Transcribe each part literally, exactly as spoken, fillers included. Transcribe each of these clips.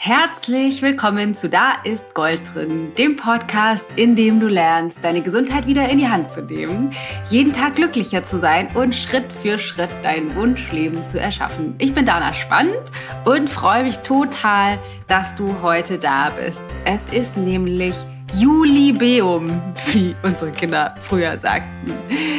Herzlich willkommen zu Da ist Gold drin, dem Podcast, in dem du lernst, deine Gesundheit wieder in die Hand zu nehmen, jeden Tag glücklicher zu sein und Schritt für Schritt dein Wunschleben zu erschaffen. Ich bin Dana Spand und freue mich total, dass du heute da bist. Es ist nämlich Julibeum, wie unsere Kinder früher sagten.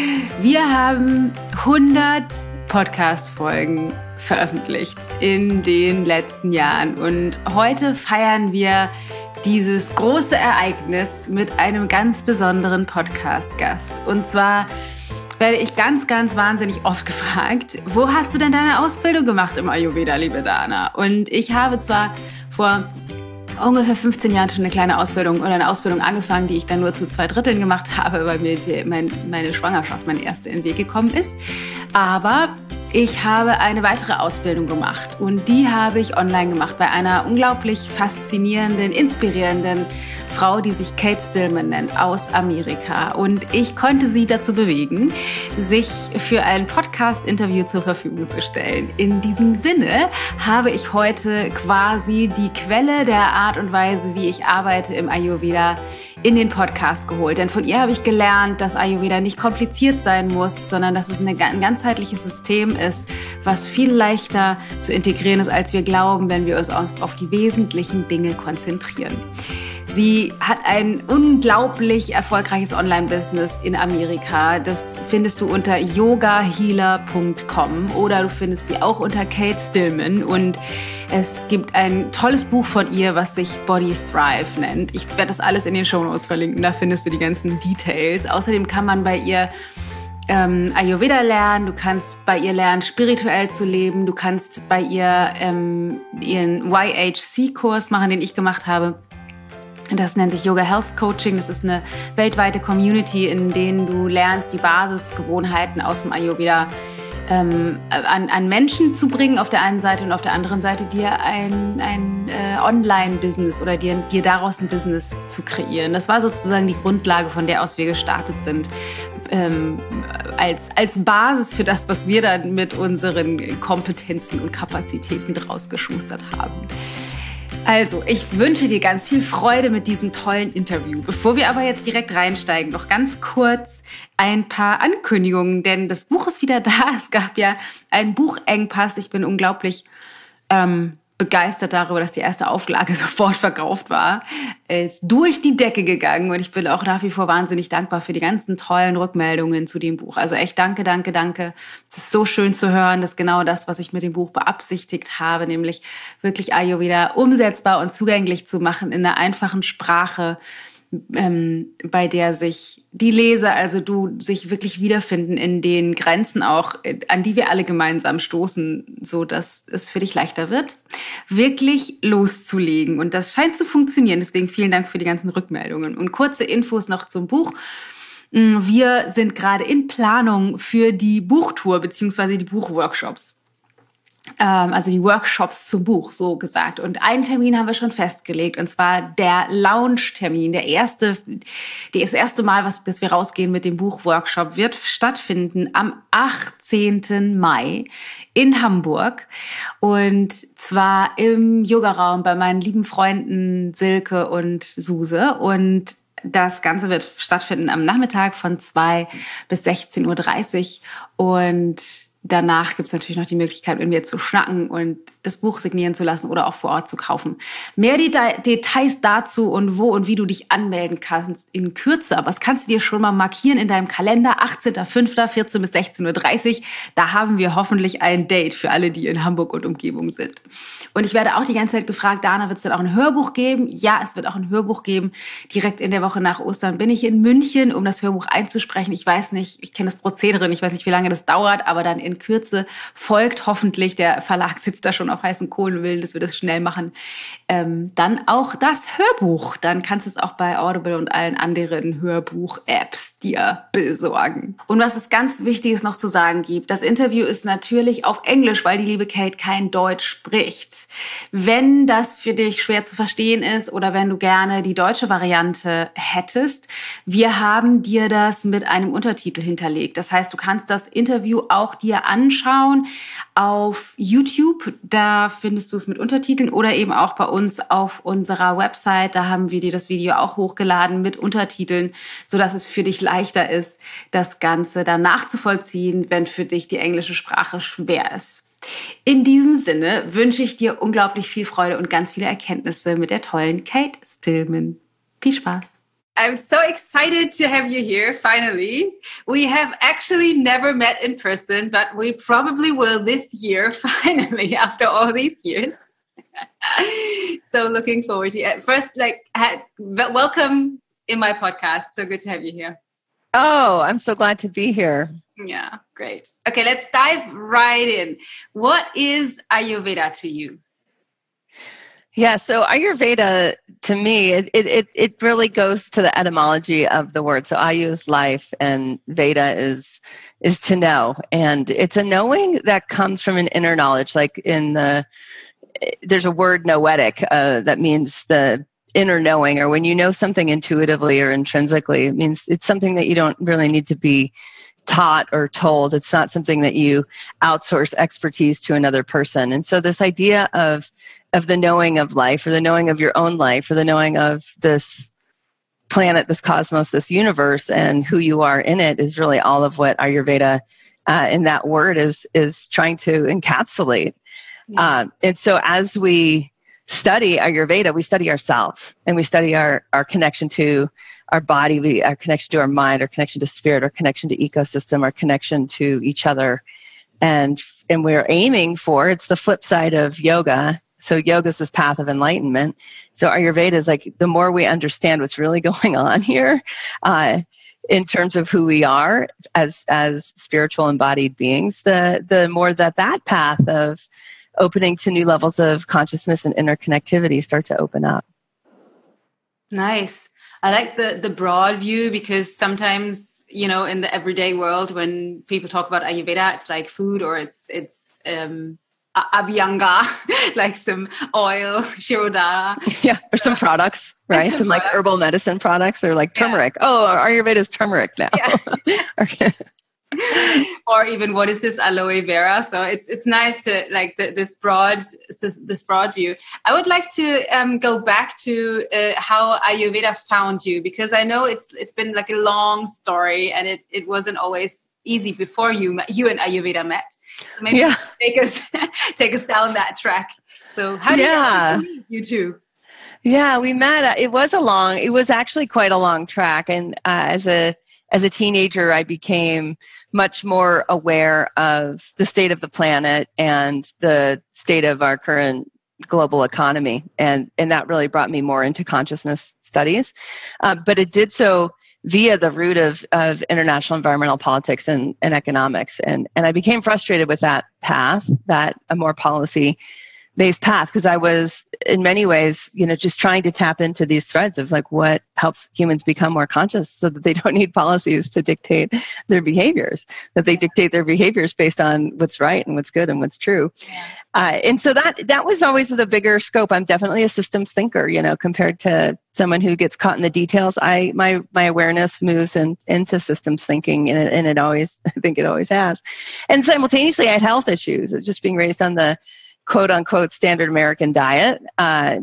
Wir haben hundert Podcast-Folgen veröffentlicht in den letzten Jahren. Und heute feiern wir dieses große Ereignis mit einem ganz besonderen Podcast-Gast. Und zwar werde ich ganz, ganz wahnsinnig oft gefragt, wo hast du denn deine Ausbildung gemacht im Ayurveda, liebe Dana? Und ich habe zwar vor ungefähr fünfzehn Jahren schon eine kleine Ausbildung oder eine Ausbildung angefangen, die ich dann nur zu zwei Dritteln gemacht habe, weil mir die, mein, meine Schwangerschaft, meine erste, in den Weg gekommen ist. Aber ich habe eine weitere Ausbildung gemacht und die habe ich online gemacht bei einer unglaublich faszinierenden, inspirierenden Frau, die sich Kate Stillman nennt, aus Amerika. Und ich konnte sie dazu bewegen, sich für ein Podcast-Interview zur Verfügung zu stellen. In diesem Sinne habe ich heute quasi die Quelle der Art und Weise, wie ich arbeite im Ayurveda, in den Podcast geholt. Denn von ihr habe ich gelernt, dass Ayurveda nicht kompliziert sein muss, sondern dass es ein ganzheitliches System ist, was viel leichter zu integrieren ist, als wir glauben, wenn wir uns auf die wesentlichen Dinge konzentrieren. Sie hat ein unglaublich erfolgreiches Online-Business in Amerika. Das findest du unter yoga healer punkt com oder du findest sie auch unter Kate Stillman. Und es gibt ein tolles Buch von ihr, was sich Body Thrive nennt. Ich werde das alles in den Shownotes verlinken, da findest du die ganzen Details. Außerdem kann man bei ihr ähm, Ayurveda lernen, du kannst bei ihr lernen, spirituell zu leben, du kannst bei ihr ähm, ihren Y H C-Kurs machen, den ich gemacht habe. Das nennt sich Yoga Health Coaching. Das ist eine weltweite Community, in denen du lernst, die Basisgewohnheiten aus dem Ayurveda ähm, an, an Menschen zu bringen auf der einen Seite und auf der anderen Seite dir ein, ein äh, Online-Business oder dir, dir daraus ein Business zu kreieren. Das war sozusagen die Grundlage, von der aus wir gestartet sind, ähm, als, als Basis für das, was wir dann mit unseren Kompetenzen und Kapazitäten draus geschustert haben. Also, ich wünsche dir ganz viel Freude mit diesem tollen Interview. Bevor wir aber jetzt direkt reinsteigen, noch ganz kurz ein paar Ankündigungen, denn das Buch ist wieder da. Es gab ja einen Buchengpass. Ich bin unglaublich ähm, begeistert darüber, dass die erste Auflage sofort verkauft war. Ist durch die Decke gegangen und ich bin auch nach wie vor wahnsinnig dankbar für die ganzen tollen Rückmeldungen zu dem Buch. Also echt danke, danke, danke. Es ist so schön zu hören, dass genau das, was ich mit dem Buch beabsichtigt habe, nämlich wirklich Ayurveda umsetzbar und zugänglich zu machen in einer einfachen Sprache, ähm, bei der sich die Leser, also du, sich wirklich wiederfinden in den Grenzen auch, an die wir alle gemeinsam stoßen, so dass es für dich leichter wird, wirklich loszulegen. Und das scheint zu funktionieren. Deswegen vielen Dank für die ganzen Rückmeldungen. Und kurze Infos noch zum Buch. Wir sind gerade in Planung für die Buchtour beziehungsweise die Buchworkshops. Also die Workshops zum Buch, so gesagt. Und einen Termin haben wir schon festgelegt, und zwar der Launch-Termin. Der erste, das erste Mal, was, dass wir rausgehen mit dem Buchworkshop, wird stattfinden am achtzehnten Mai in Hamburg. Und zwar im Yogaraum bei meinen lieben Freunden Silke und Suse. Und das Ganze wird stattfinden am Nachmittag von zwei bis sechzehn Uhr dreißig. Und danach gibt es natürlich noch die Möglichkeit, mit mir zu schnacken und das Buch signieren zu lassen oder auch vor Ort zu kaufen. Mehr Deta- Details dazu und wo und wie du dich anmelden kannst in Kürze. Aber das kannst du dir schon mal markieren in deinem Kalender. achtzehnten fünften vierzehn bis sechzehn Uhr dreißig. Da haben wir hoffentlich ein Date für alle, die in Hamburg und Umgebung sind. Und ich werde auch die ganze Zeit gefragt, Dana, wird es denn auch ein Hörbuch geben? Ja, es wird auch ein Hörbuch geben. Direkt in der Woche nach Ostern bin ich in München, um das Hörbuch einzusprechen. Ich weiß nicht, ich kenne das Prozedere, ich weiß nicht, wie lange das dauert, aber dann in Kürze folgt hoffentlich, der Verlag sitzt da schon auf heißen Kohlen, will, dass wir das schnell machen, ähm, dann auch das Hörbuch. Dann kannst du es auch bei Audible und allen anderen Hörbuch-Apps dir besorgen. Und was es ganz Wichtiges noch zu sagen gibt, das Interview ist natürlich auf Englisch, weil die liebe Kate kein Deutsch spricht. Wenn das für dich schwer zu verstehen ist oder wenn du gerne die deutsche Variante hättest, wir haben dir das mit einem Untertitel hinterlegt. Das heißt, du kannst das Interview auch dir anschauen auf YouTube. Da Da findest du es mit Untertiteln oder eben auch bei uns auf unserer Website. Da haben wir dir das Video auch hochgeladen mit Untertiteln, sodass es für dich leichter ist, das Ganze dann nachzuvollziehen, wenn für dich die englische Sprache schwer ist. In diesem Sinne wünsche ich dir unglaublich viel Freude und ganz viele Erkenntnisse mit der tollen Kate Stillman. Viel Spaß! I'm so excited to have you here, finally. We have actually never met in person, but we probably will this year, finally, after all these years. So looking forward to it. First, like, welcome in my podcast. So good to have you here. Oh, I'm so glad to be here. Yeah, great. Okay, let's dive right in. What is Ayurveda to you? Yeah, so Ayurveda, to me, it, it it really goes to the etymology of the word. So Ayu is life, and Veda is is to know, and it's a knowing that comes from an inner knowledge. Like in the, there's a word noetic uh, that means the inner knowing, or when you know something intuitively or intrinsically. It means it's something that you don't really need to be taught or told. It's not something that you outsource expertise to another person. And so this idea of of the knowing of life, or the knowing of your own life, or the knowing of this planet, this cosmos, this universe, and who you are in it is really all of what Ayurveda uh, in that word is is trying to encapsulate. Yeah. Um, and so as we study Ayurveda, we study ourselves, and we study our, our connection to our body, we, our connection to our mind, our connection to spirit, our connection to ecosystem, our connection to each other. And, and we're aiming for, it's the flip side of yoga. So yoga is this path of enlightenment. So Ayurveda is like, the more we understand what's really going on here, uh, in terms of who we are as as spiritual embodied beings, the the more that that path of opening to new levels of consciousness and interconnectivity start to open up. Nice. I like the the broad view, because sometimes, you know, in the everyday world, when people talk about Ayurveda, it's like food, or it's it's um Abhyanga, like some oil, Shirodhara. Yeah, or some products, right? Some, some like herbal medicine products, or like turmeric. Yeah. Oh, Ayurveda is turmeric now. Yeah. Okay. Or even, what is this, aloe vera? So it's it's nice to like the, this broad this, this broad view. I would like to um, go back to uh, how Ayurveda found you, because I know it's it's been like a long story, and it, it wasn't always easy before you you and Ayurveda met. So maybe yeah. take us take us down that track. So how did yeah. you, you two? Yeah, we met. It was a long. It was actually quite a long track, and uh, as a as a teenager, I became much more aware of the state of the planet and the state of our current global economy, and and that really brought me more into consciousness studies. Uh, but it did so via the route of, of international environmental politics and, and economics. And, and I became frustrated with that path, that a more policy-based path, because I was, in many ways, you know, just trying to tap into these threads of like what helps humans become more conscious, so that they don't need policies to dictate their behaviors, that they dictate their behaviors based on what's right and what's good and what's true. Yeah. Uh, and so that that was always the bigger scope. I'm definitely a systems thinker, you know, compared to someone who gets caught in the details. I my my awareness moves in, into systems thinking, and it, and it always, I think it always has. And simultaneously, I had health issues, just being raised on the quote unquote standard American diet. Uh,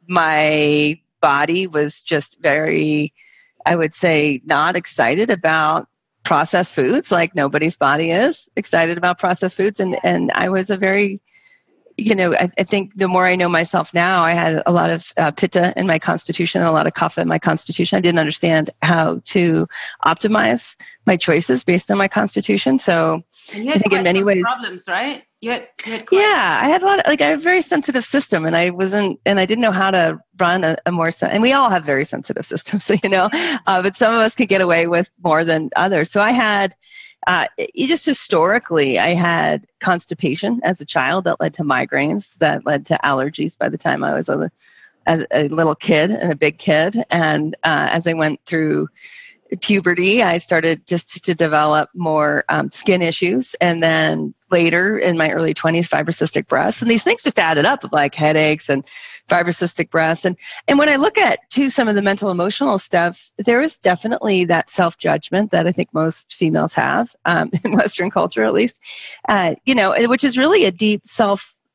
my body was just very, I would say, not excited about processed foods, like nobody's body is excited about processed foods. And, and I was a very, you know, I, I think the more I know myself now, I had a lot of uh, pitta in my constitution, a lot of kapha in my constitution. I didn't understand how to optimize my choices based on my constitution. So and you had I think in many ways problems, right? You had, you had quite yeah, I had a lot of, like, I have a very sensitive system, and I wasn't, and I didn't know how to run a, a more, sen- and we all have very sensitive systems, so, you know, uh, but some of us can get away with more than others. So I had, uh, it, just historically, I had constipation as a child that led to migraines, that led to allergies by the time I was a, as a little kid and a big kid. And uh, as I went through puberty, I started just to, to develop more um, skin issues. And then later in my early twenties, fibrocystic breasts. And these things just added up, of like headaches and fibrocystic breasts. And, and when I look at too, some of the mental emotional stuff, there is definitely that self-judgment that I think most females have, um, in Western culture at least, uh, you know, which is really a deep self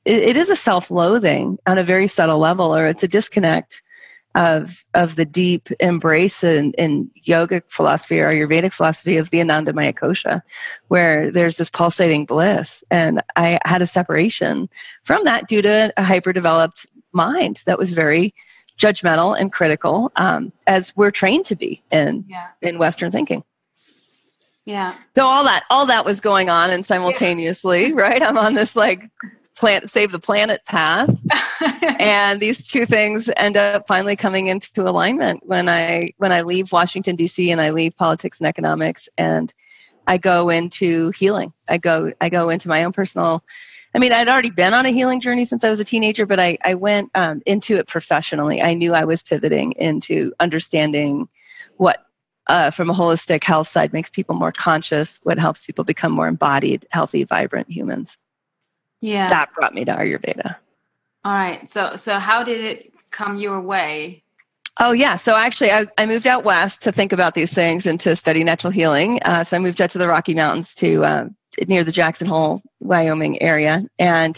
it, it is a self-loathing on a very subtle level, or it's a disconnect of of the deep embrace in, in yogic philosophy or Ayurvedic philosophy of the Anandamaya Kosha, where there's this pulsating bliss. And I had a separation from that due to a hyper-developed mind that was very judgmental and critical, um, as we're trained to be in yeah. in Western thinking. Yeah. So all that all that was going on, and simultaneously, yeah. right? I'm on this like plant save the planet path, and these two things end up finally coming into alignment when I when I leave Washington D C and I leave politics and economics, and I go into healing. I go I go into my own personal. I mean, I'd already been on a healing journey since I was a teenager, but I I went um, into it professionally. I knew I was pivoting into understanding what. Uh, from a holistic health side makes people more conscious, what helps people become more embodied, healthy, vibrant humans. Yeah. That brought me to Ayurveda. All right. So so how did it come your way? Oh, yeah. So actually, I, I moved out west to think about these things and to study natural healing. Uh, so I moved out to the Rocky Mountains to uh, near the Jackson Hole, Wyoming area. And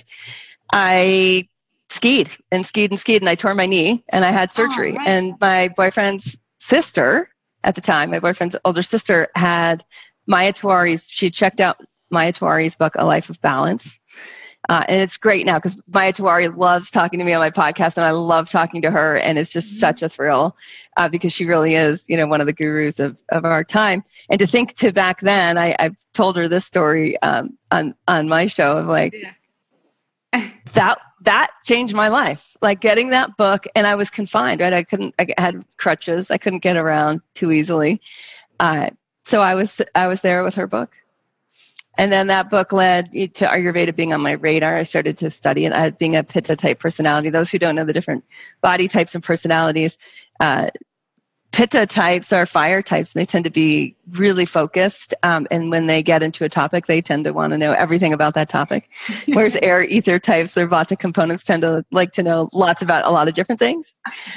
I skied and skied and skied, and I tore my knee, and I had surgery. Oh, right. And my boyfriend's sister, at the time, my boyfriend's older sister, had Maya Tawari's, she checked out Maya Tawari's book, A Life of Balance. Uh, and it's great now because Maya Tawari loves talking to me on my podcast, and I love talking to her. And it's just mm-hmm. such a thrill uh, because she really is, you know, one of the gurus of, of our time. And to think to back then, I, I've told her this story um, on, on my show of like, yeah. that that changed my life. Like getting that book, and I was confined, right? I couldn't, I had crutches. I couldn't get around too easily. Uh, so I was, I was there with her book. And then that book led to Ayurveda being on my radar. I started to study it. I, being a Pitta type personality. Those who don't know the different body types and personalities, uh, Pitta types are fire types, and they tend to be really focused. Um, and when they get into a topic, they tend to want to know everything about that topic. Whereas air ether types, their Vata components tend to like to know lots about a lot of different things.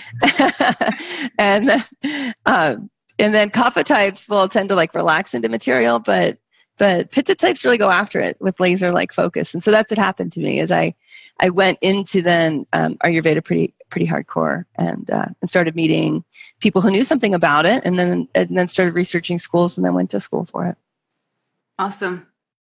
and um, and then Kapha types will tend to like relax into material, but But Pitta types really go after it with laser-like focus. And so that's what happened to me as I, I went into then um, Ayurveda pretty pretty hardcore and uh, and started meeting people who knew something about it, and then and then started researching schools, and then went to school for it. Awesome.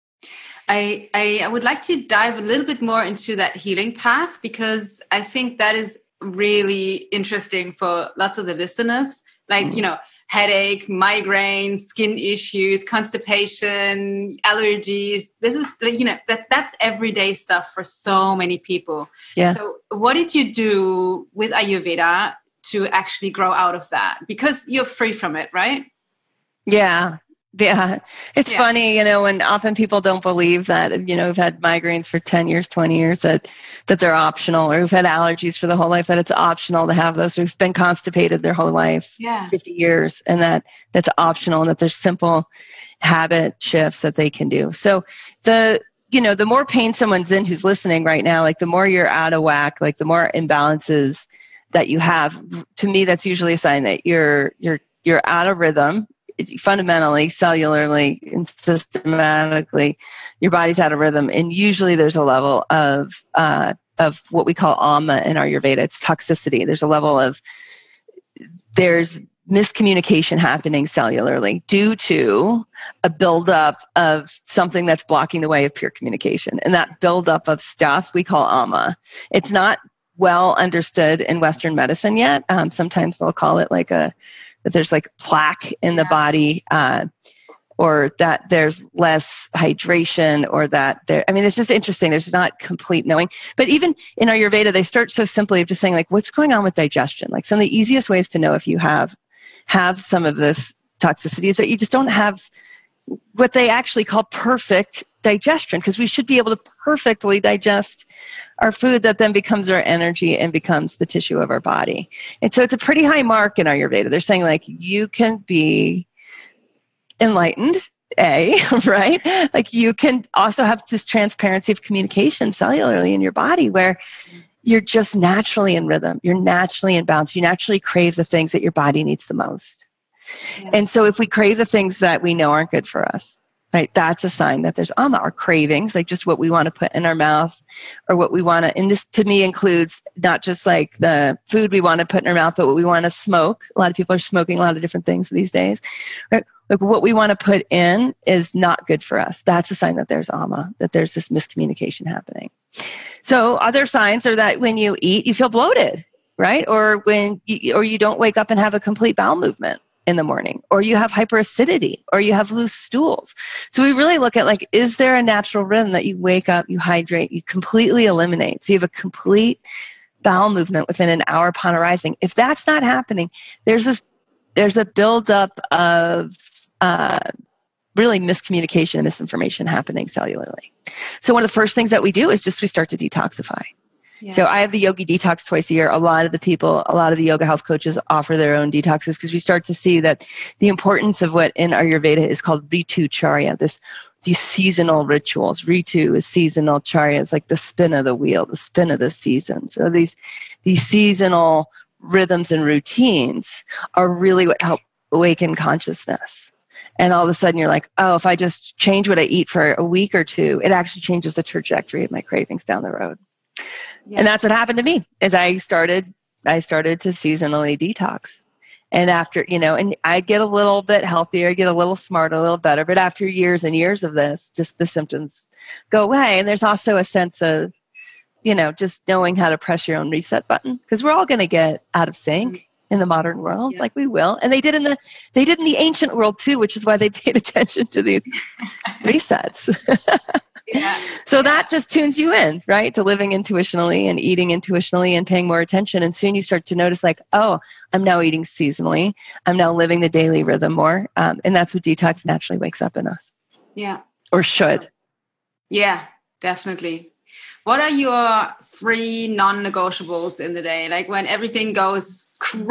I, I I would like to dive a little bit more into that healing path, because I think that is really interesting for lots of the listeners. Like, mm. you know, headache, migraine, skin issues, constipation, allergies. This is, you know, that that's everyday stuff for so many people. Yeah. So what did you do with Ayurveda to actually grow out of that? Because you're free from it, right? Yeah. Yeah. It's yeah. funny, you know, when often people don't believe that, you know, who've had migraines for ten years, twenty years, that, that they're optional, or who've had allergies for the whole life, that it's optional to have those, or who've been constipated their whole life, yeah. fifty years, and that that's optional, and that there's simple habit shifts that they can do. So the, you know, the more pain someone's in who's listening right now, like the more you're out of whack, like the more imbalances that you have, to me, that's usually a sign that you're, you're, you're out of rhythm. Fundamentally, cellularly, and systematically, your body's out of rhythm. And usually there's a level of uh, of what we call ama in Ayurveda. It's toxicity. There's a level of, there's miscommunication happening cellularly due to a buildup of something that's blocking the way of pure communication. And that buildup of stuff we call ama. It's not well understood in Western medicine yet. Um, sometimes they'll call it like a, that there's like plaque in the body, uh, or that there's less hydration, or that there, I mean, it's just interesting. There's not complete knowing. But even in Ayurveda, they start so simply of just saying like, what's going on with digestion? Like some of the easiest ways to know if you have, have some of this toxicity is that you just don't have what they actually call perfect digestion, because we should be able to perfectly digest our food that then becomes our energy and becomes the tissue of our body. And so it's a pretty high mark in Ayurveda. They're saying like, you can be enlightened, A, right? Like you can also have this transparency of communication cellularly in your body where you're just naturally in rhythm. You're naturally in balance. You naturally crave the things that your body needs the most. Yeah. And so if we crave the things that we know aren't good for us, right? That's a sign that there's ama, our cravings, like just what we want to put in our mouth or what we want to, and this to me includes not just like the food we want to put in our mouth, but what we want to smoke. A lot of people are smoking a lot of different things these days, right? Like what we want to put in is not good for us. That's a sign that there's ama, that there's this miscommunication happening. So other signs are that when you eat, you feel bloated, right? Or when you, or you don't wake up and have a complete bowel movement in the morning, or you have hyperacidity, or you have loose stools. So we really look at like, is there a natural rhythm that you wake up, you hydrate, you completely eliminate? So you have a complete bowel movement within an hour upon arising. If that's not happening, there's this, there's a buildup of uh, really miscommunication and misinformation happening cellularly. So one of the first things that we do is just we start to detoxify. Yeah. So I have the Yogi Detox twice a year. A lot of the people, a lot of the yoga health coaches offer their own detoxes because we start to see that the importance of what in Ayurveda is called Ritu Charya, this these seasonal rituals. Ritu is seasonal, Charya is like the spin of the wheel, the spin of the season. So these these seasonal rhythms and routines are really what help awaken consciousness. And all of a sudden you're like, oh, if I just change what I eat for a week or two, it actually changes the trajectory of my cravings down the road. Yeah. And that's what happened to me is I started, I started to seasonally detox. And after, you know, and I get a little bit healthier, get a little smarter, a little better. But after years and years of this, just the symptoms go away. And there's also a sense of, you know, just knowing how to press your own reset button because we're all going to get out of sync mm-hmm. in the modern world, yeah. like we will. And they did in the, they did in the ancient world too, which is why they paid attention to the resets. Yeah. So yeah. that just tunes you in, right, to living intuitionally and eating intuitionally and paying more attention. And soon you start to notice like, oh, I'm now eating seasonally. I'm now living the daily rhythm more. Um, and that's what detox naturally wakes up in us. Yeah. Or should. Yeah, definitely. What are your three non-negotiables in the day? Like when everything goes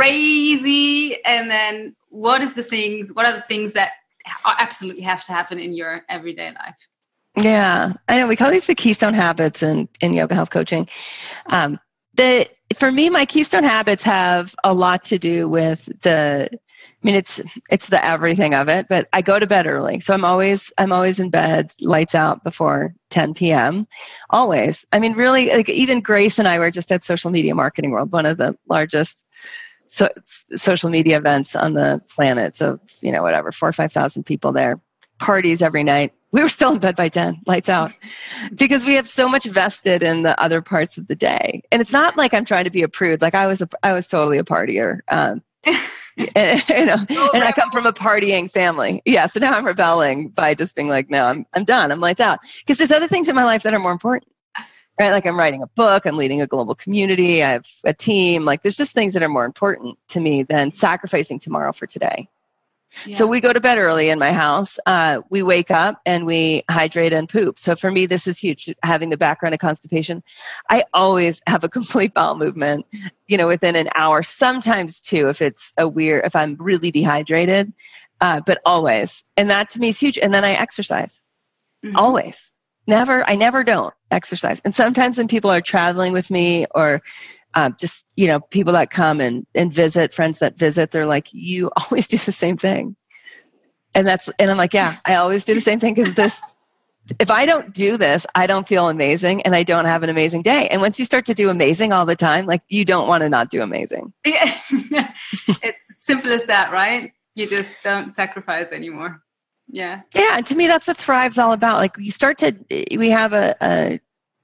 crazy and then what is the things, what are the things that absolutely have to happen in your everyday life? Yeah, I know we call these the keystone habits in, in yoga health coaching. Um, the for me, my keystone habits have a lot to do with the. I mean, it's it's the everything of it. But I go to bed early, so I'm always I'm always in bed, lights out before ten p.m. Always. I mean, really, like even Grace and I were just at Social Media Marketing World, one of the largest so, social media events on the planet. So you know, whatever, four or five thousand people there, parties every night. We were still in bed by ten, lights out, because we have so much vested in the other parts of the day. And it's not like I'm trying to be a prude. Like I was, a, I was totally a partier. Um, and, you know, and I come from a partying family. Yeah. So now I'm rebelling by just being like, no, I'm, I'm done. I'm lights out. Because there's other things in my life that are more important, right? Like I'm writing a book, I'm leading a global community, I have a team. Like there's just things that are more important to me than sacrificing tomorrow for today. Yeah. So we go to bed early in my house. Uh, we wake up and we hydrate and poop. So for me, this is huge. Having the background of constipation, I always have a complete bowel movement, you know, within an hour, sometimes two, if it's a weird, if I'm really dehydrated, uh, but always. And that to me is huge. And then I exercise, mm-hmm. always. Never, I never don't exercise. And sometimes when people are traveling with me or Um, just, you know, people that come and, and visit, friends that visit, they're like, you always do the same thing. And that's, and I'm like, yeah, I always do the same thing because this, if I don't do this, I don't feel amazing and I don't have an amazing day. And once you start to do amazing all the time, like you don't want to not do amazing. Yeah. It's simple as that, right? You just don't sacrifice anymore. Yeah. Yeah. And to me, that's what Thrive's all about. Like you start to, we have a, a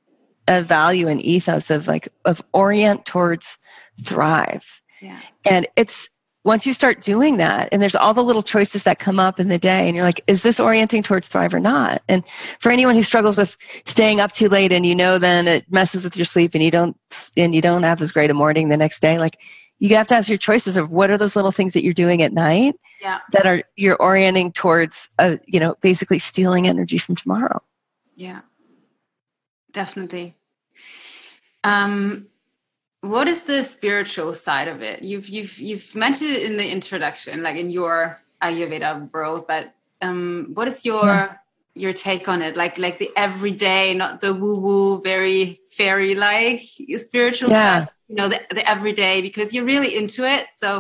a value and ethos of like, of orient towards thrive. Yeah. And it's, once you start doing that and there's all the little choices that come up in the day and you're like, is this orienting towards thrive or not? And for anyone who struggles with staying up too late and you know, then it messes with your sleep and you don't, and you don't have as great a morning the next day, like you have to ask your choices of what are those little things that you're doing at night yeah. that are, you're orienting towards, a, you know, basically stealing energy from tomorrow. Yeah. Definitely. Um, what is the spiritual side of it? You've you've you've mentioned it in the introduction, like in your Ayurveda world, but um, what is your yeah. your take on it? Like like the everyday, not the woo woo, very fairy like spiritual yeah. side. You know, the the everyday because you're really into it. So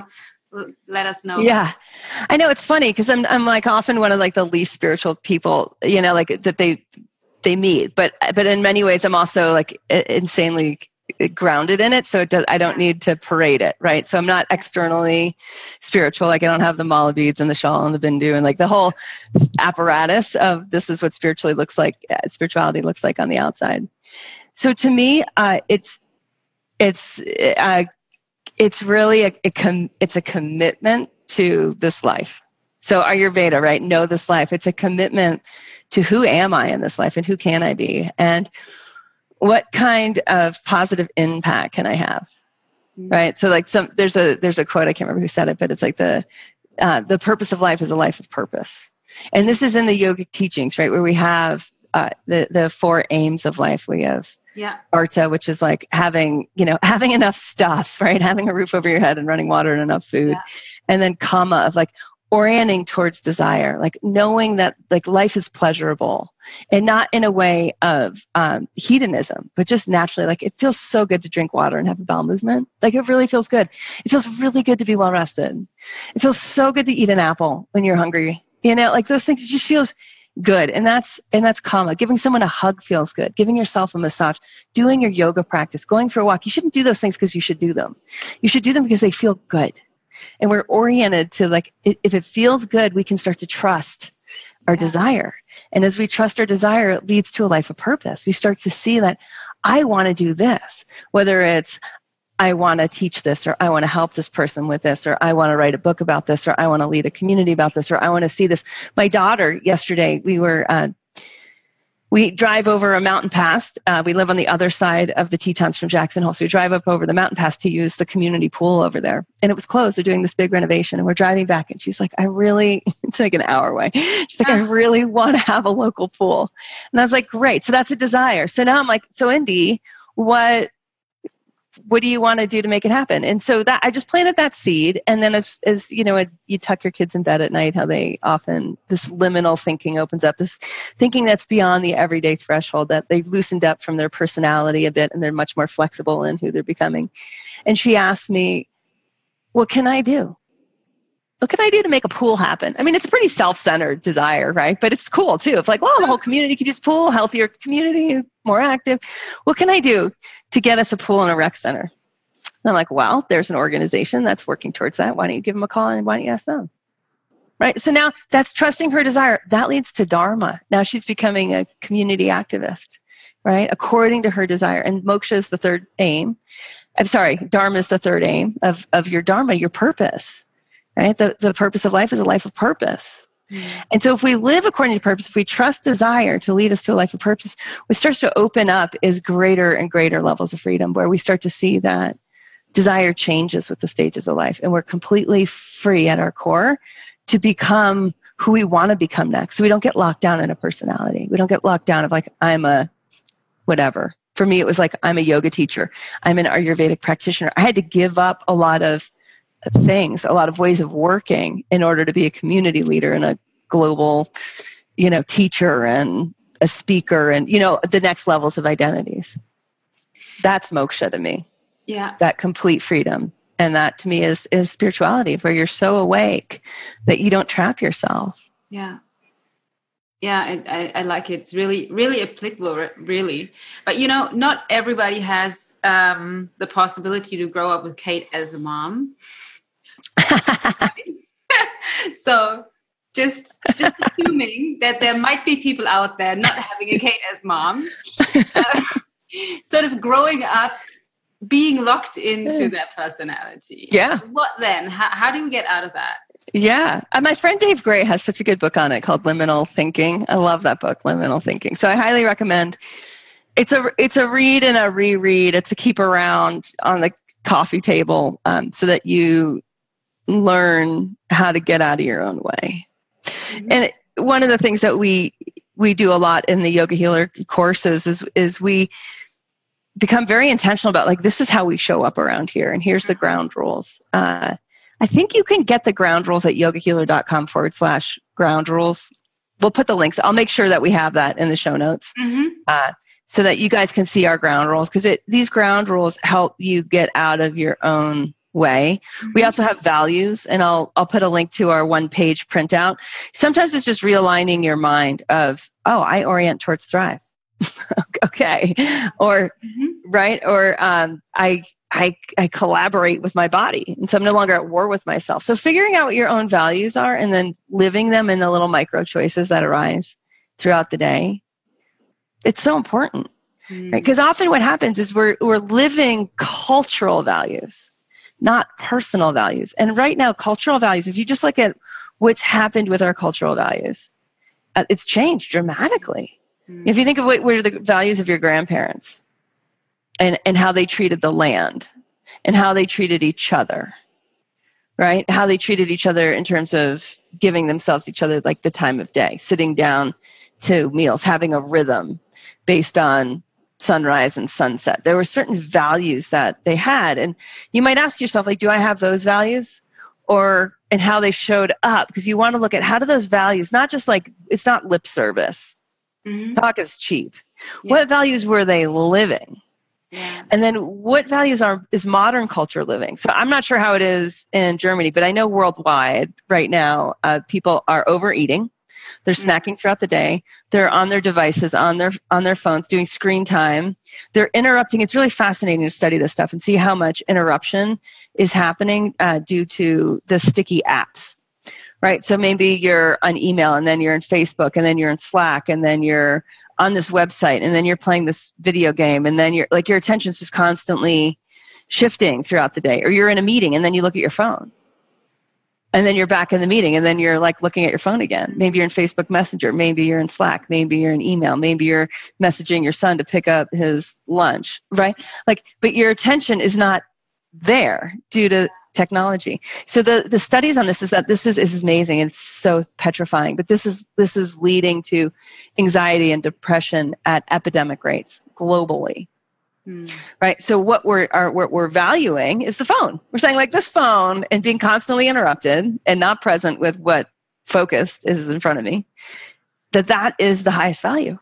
let us know. Yeah, I know it's funny because I'm I'm like often one of like the least spiritual people, you know, like that they they meet. But but in many ways, I'm also like insanely grounded in it. So it does, I don't need to parade it, right? So I'm not externally spiritual. Like I don't have the mala beads and the shawl and the bindu and like the whole apparatus of this is what spiritually looks like, spirituality looks like on the outside. So to me, uh, it's it's uh, it's really a, a com- it's a commitment to this life. So Ayurveda, right? Know this life. It's a commitment to who am I in this life and who can I be and what kind of positive impact can I have, right? So like some there's a there's a quote, I can't remember who said it, but it's like the uh, the purpose of life is a life of purpose, and this is in the yogic teachings, right? Where we have uh, the the four aims of life. We have yeah. Arta, which is like having you know having enough stuff, right? Having a roof over your head and running water and enough food, yeah. and then Kama of like orienting towards desire, like knowing that like life is pleasurable and not in a way of um, hedonism, but just naturally, like it feels so good to drink water and have a bowel movement. Like it really feels good. It feels really good to be well rested. It feels so good to eat an apple when you're hungry. You know, like those things, it just feels good. And that's, and that's Kama. Giving someone a hug feels good. Giving yourself a massage, doing your yoga practice, going for a walk. You shouldn't do those things because you should do them. You should do them because they feel good. And we're oriented to like, if it feels good, we can start to trust our yeah. desire. And as we trust our desire, it leads to a life of purpose. We start to see that I want to do this, whether it's I want to teach this, or I want to help this person with this, or I want to write a book about this, or I want to lead a community about this, or I want to see this. My daughter, yesterday, we were, uh, we drive over a mountain pass. Uh, we live on the other side of the Tetons from Jackson Hole. So we drive up over the mountain pass to use the community pool over there. And it was closed. They're doing this big renovation. And we're driving back. And she's like, I really, it's like an hour away. She's like, I really want to have a local pool. And I was like, great. So that's a desire. So now I'm like, so Indy, what, what do you want to do to make it happen? And so that I just planted that seed. And then as, as you know, you tuck your kids in bed at night, how they often, this liminal thinking opens up, this thinking that's beyond the everyday threshold, that they've loosened up from their personality a bit and they're much more flexible in who they're becoming. And she asked me, what can I do? What can I do to make a pool happen? I mean, it's a pretty self-centered desire, right? But it's cool too. It's like, well, the whole community could use pool, healthier community, more active. What can I do to get us a pool and a rec center? And I'm like, well, there's an organization that's working towards that. Why don't you give them a call and why don't you ask them? Right? So now that's trusting her desire. That leads to Dharma. Now she's becoming a community activist, right? According to her desire. And moksha is the third aim. I'm sorry, Dharma is the third aim of, of your Dharma, your purpose. Right? The, the purpose of life is a life of purpose. Mm. And so if we live according to purpose, if we trust desire to lead us to a life of purpose, what starts to open up is greater and greater levels of freedom, where we start to see that desire changes with the stages of life. And we're completely free at our core to become who we want to become next. So we don't get locked down in a personality. We don't get locked down of like, I'm a whatever. For me, it was like, I'm a yoga teacher. I'm an Ayurvedic practitioner. I had to give up a lot of things, a lot of ways of working in order to be a community leader and a global, you know, teacher and a speaker and, you know, the next levels of identities. That's moksha to me. Yeah. That complete freedom. And that to me is, is spirituality, where you're so awake that you don't trap yourself. Yeah. Yeah, I, I, I like it. It's really, really applicable, really. But, you know, not everybody has um, the possibility to grow up with Kate as a mom. So just just assuming that there might be people out there not having a Kate as mom, uh, sort of growing up being locked into that personality. Yeah. So what then? How, how do we get out of that? Yeah. Uh, my friend Dave Gray has such a good book on it called Liminal Thinking. I love that book, Liminal Thinking. So I highly recommend. It's a it's a read and a reread. It's a keep around on the coffee table um, so that you learn how to get out of your own way. Mm-hmm. And it, one of the things that we we do a lot in the Yoga Healer courses is is we become very intentional about like, this is how we show up around here, and here's the ground rules. Uh, I think you can get the ground rules at yogahealer.com forward slash ground rules. We'll put the links. I'll make sure that we have that in the show notes. Mm-hmm. Uh, so that you guys can see our ground rules, because it these ground rules help you get out of your own way. Mm-hmm. We also have values, and I'll I'll put a link to our one-page printout. Sometimes it's just realigning your mind of, oh, I orient towards thrive. Okay. Or, mm-hmm. right. Or um, I, I, I collaborate with my body. And so I'm no longer at war with myself. So figuring out what your own values are and then living them in the little micro choices that arise throughout the day. It's so important. Mm-hmm. Right? Because often what happens is we're, we're living cultural values, not personal values. And right now, cultural values, if you just look at what's happened with our cultural values, uh, it's changed dramatically. If you think of what were the values of your grandparents and, and how they treated the land and how they treated each other, right? How they treated each other in terms of giving themselves each other like the time of day, sitting down to meals, having a rhythm based on sunrise and sunset. There were certain values that they had. And you might ask yourself, like, do I have those values? Or, and how they showed up? Because you want to look at how do those values, not just like, it's not lip service. Mm-hmm. Talk is cheap. Yeah. What values were they living? Yeah. And then what values are is modern culture living? So I'm not sure how it is in Germany, but I know worldwide right now, uh, people are overeating. They're mm-hmm. snacking throughout the day. They're on their devices, on their on their phones, doing screen time. They're interrupting. It's really fascinating to study this stuff and see how much interruption is happening uh, due to the sticky apps. Right. So maybe you're on email and then you're in Facebook and then you're in Slack and then you're on this website and then you're playing this video game and then you're like your attention's just constantly shifting throughout the day. Or you're in a meeting and then you look at your phone. And then you're back in the meeting and then you're like looking at your phone again. Maybe you're in Facebook Messenger. Maybe you're in Slack. Maybe you're in email. Maybe you're messaging your son to pick up his lunch. Right. Like, but your attention is not there due to technology. So the, the studies on this is that this is, is amazing. It's so petrifying, but this is, this is leading to anxiety and depression at epidemic rates globally. Hmm. Right. So what we're, are, what we're valuing is the phone. We're saying like this phone and being constantly interrupted and not present with what focused is in front of me, that that is the highest value.